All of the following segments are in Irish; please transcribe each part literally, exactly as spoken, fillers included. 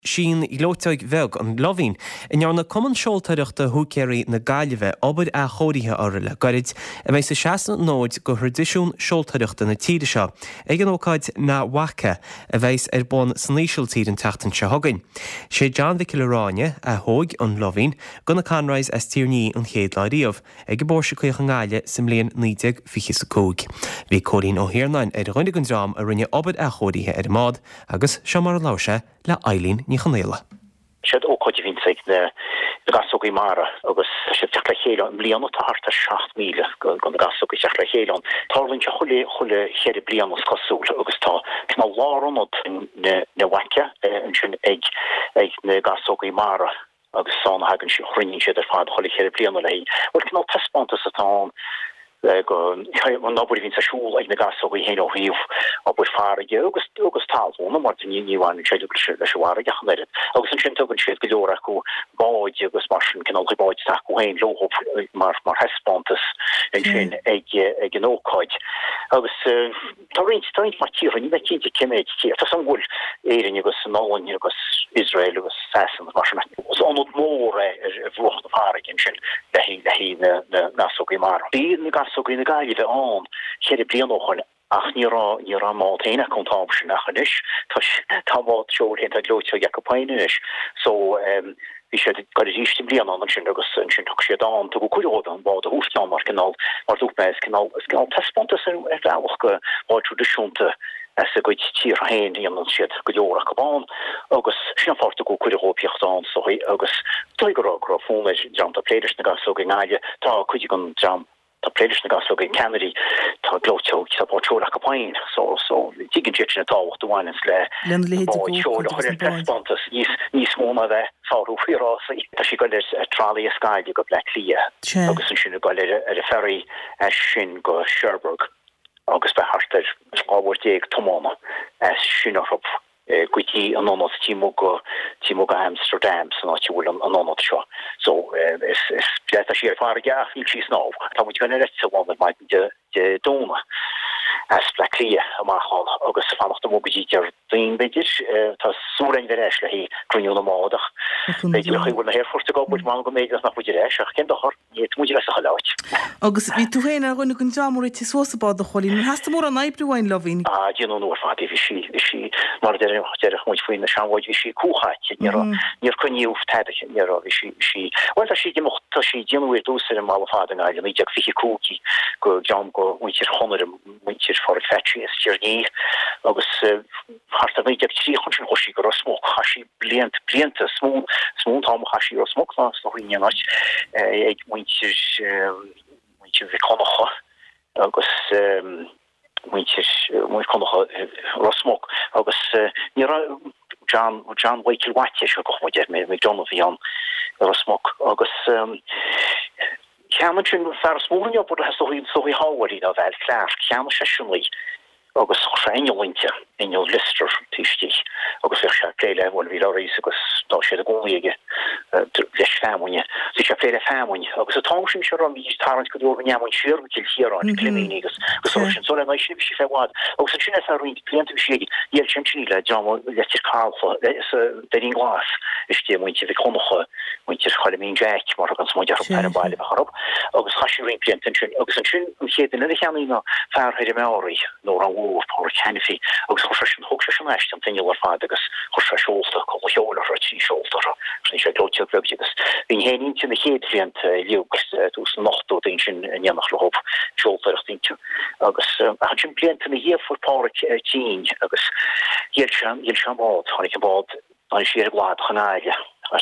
Sin I lóteag bheg an lovín, in ar na cuman seoltaireachta thucéirí na Gaillimhe obair a chóirithe orla gorid a bheith sa seasamh nóid go tradiisiún seoltaireachta na tíre seo, ag an ócáid na Wacha a bheith ar bon sníisiiltír an teachtain se thugainn. Sé John Vicky Leráine a thóg an lovín go na canráis as tíorní an chéad láiríomh ag go bóir chuoch an gáile sa mbliain nídeag fiche sa cúg. Bhí Cóirín Ó Hiarnáin ar roinnig an drám a rinne obair a chóirithe ar mád agus se mar láise le Eileen ní chanéile. Siad ó coide vín seig na gasog I mara agus siad teach le chéile an blian tá harta seacht míle go na gasog teach le chéile an tarlinn se chulle chulle chéir blian os cosúl agus tá cna láronod na na Wacha an sin ag ag na gasog I mara agus san hagan si chrinnin siad ar fad chulle chéir blian lei wel cna testpantas atá go an nabur vín sa siúl ag na gasog I héin ó híh a bud farige agus agus talhna mar níháin sé le seára gachanid agus an sin tugann siad go leor acu báid agus mar sin cinál báid ta go héin loho mar mar hespantas an sin ag ag an ócáid agus tá rint tá rint mar tír ní me cinnte cimméid tí tá san bhfuil éirin agus an nálainn agus Israel agus sasan mar sin os anod mór ar bhrocht na farige an sin le hí le hí na gasog I mar. Bí na gasog I na Gaillimhe an chéir blian óchan ach ní ra ní ra má téine contáb sin nachchanis tá tá má seol hen a glóte Jacopainis so um vi sé go rístim blian an sin agus sin tu sé an tu go cuiód an bád a húsná mar canál mar dúpmeis canál canál testpontas an er dáhach go bá tradiisiúnta as a go tír hain an siad go leorach go bán agus sin farta go cuiópiocht an so agus tuigurrá fún jam a pléidir na gasog in gáile tá chuide gon jam tá pléidir na gasog in Kennedy tá glóteog sa báteach gopain so so tígin na táhacht dohain le testpontas níos níos móna bheith fáú firása tá si go trálí a Skyide go le lia agus an sin go ar a ferry sin go Sherbrooke agus be hartar ábhairtéag tomána as sinarrop cuití an anod tímó go tímó go Amsterdam san áiti bhfuil an anod seo so is is pleata siar far gaach níl síos náh tá mu gona reit bháin maid de de dóna as le lia amachán agus sa fannacht mó gotí ar daon beidir tá súrain de reis le hí grúnú na mádach beidir chu bhfuil na Airforce go bud má go méid nach buidir reis ach cin dochar ní muidir leis a chaláit agus bhí tú héana gona gon deamorí tí sósabád a cholín heasta mór an aibrúhain lovín a díanú nuair fád bhí si bhí si mar deirich deirich muid faoin na seanmhaid bhí si cúchaid níor chuníomh teidech níor bhí si si bhil tá si dimocht tá si díanúir dúsar an mála fád an áile ní deag fiche cúci go deam go muintir chonar muintir for fetri is journey agus harta mé deag tí chun sin hoisi go smóg chaisi bliant blianta smó smó tá chaisi o smóg lá no huiine nach ag muintir muintir viconacha agus muintir muid conacha rosmóg agus ní John John Wakel Wacha se go mod me me John of Jan rosmóg agus Ceaman sin fer smórin op has soí soí háwarí a bheith clár ceam seisiúnlí agus einolinte einol lister títí agus sé léile bhil ví áéis agus dá sé a gcóige leis fémhaine si sé léile fémhain agus a tá sin se an ví tarint go dú neamhain siir til hiarán clinígus gus sin so mai si si féhád agus sin a ri klientu ségi ier sin le jam letir calfa derin glas istí muinte vi konnocha muintir chomin Jack mar gan smó per bailile harop agus chaisi ri klienten sin agus an sin ché in cheanna fearhéidir méí nó an bh pá chefi agus cho sin hog se neist an tinile fa agus cho se seolta go heola tí seolta sin sé glóte agus hín héinte na héadrient liúgus tús nachtó dé sin annach le hop seoltarchtínte agus a sin blianta na hé forpá tí agus hé hé seád hánig bád an sé glad chanáile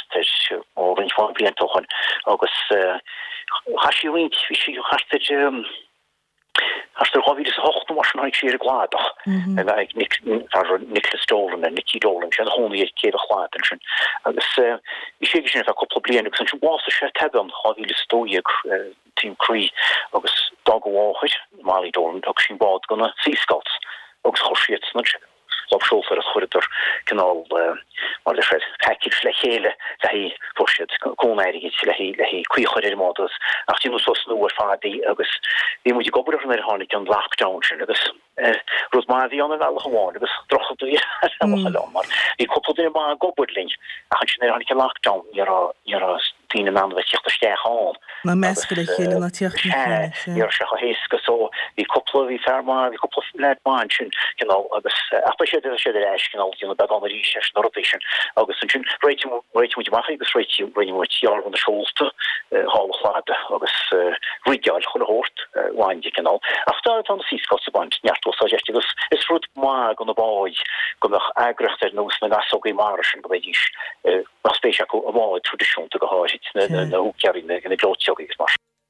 ó rin fá bliantchan agus hasisiúint vi si hasiste Has er hobby hocht mar haig sé gladach en ag Nicholas Dolan en Nicky Dolan sé honi ké glaad sin agus vi sé sin a couple blian sin was se te an hawile stoig team Cree agus dagháid Mali Dolan og sin bad gona Sea Scouts agus choiet op schulter het goeder kanaal maar de fred package le hele dat hij voorzet kon eigenlijk le le kui goeder modus ach die so snoer fa die agus die moet je gober van der hand kan lockdown dus roos maar die ander wel gewoon dus toch het maar die koppel er maar goberling ach je er kan lockdown ja ja tien maanden wat zich te stegen na meskele hele na tiocht ja ja heske so die koppel die ferma die koppel net manchen you know agus appreciate the shit that you know you know back on the research notification agus sin right right moet je mag agus right you when you watch your on the shoulder hall flade agus rigal gewoon hoort waan je kanaal after het aan sis kost band ja to suggest dus is fruit mag on the boy kom nog agrechter no met dat so gemarschen bij die was speciaal een tradition te gehad het de hoe carry in de groot joggies maar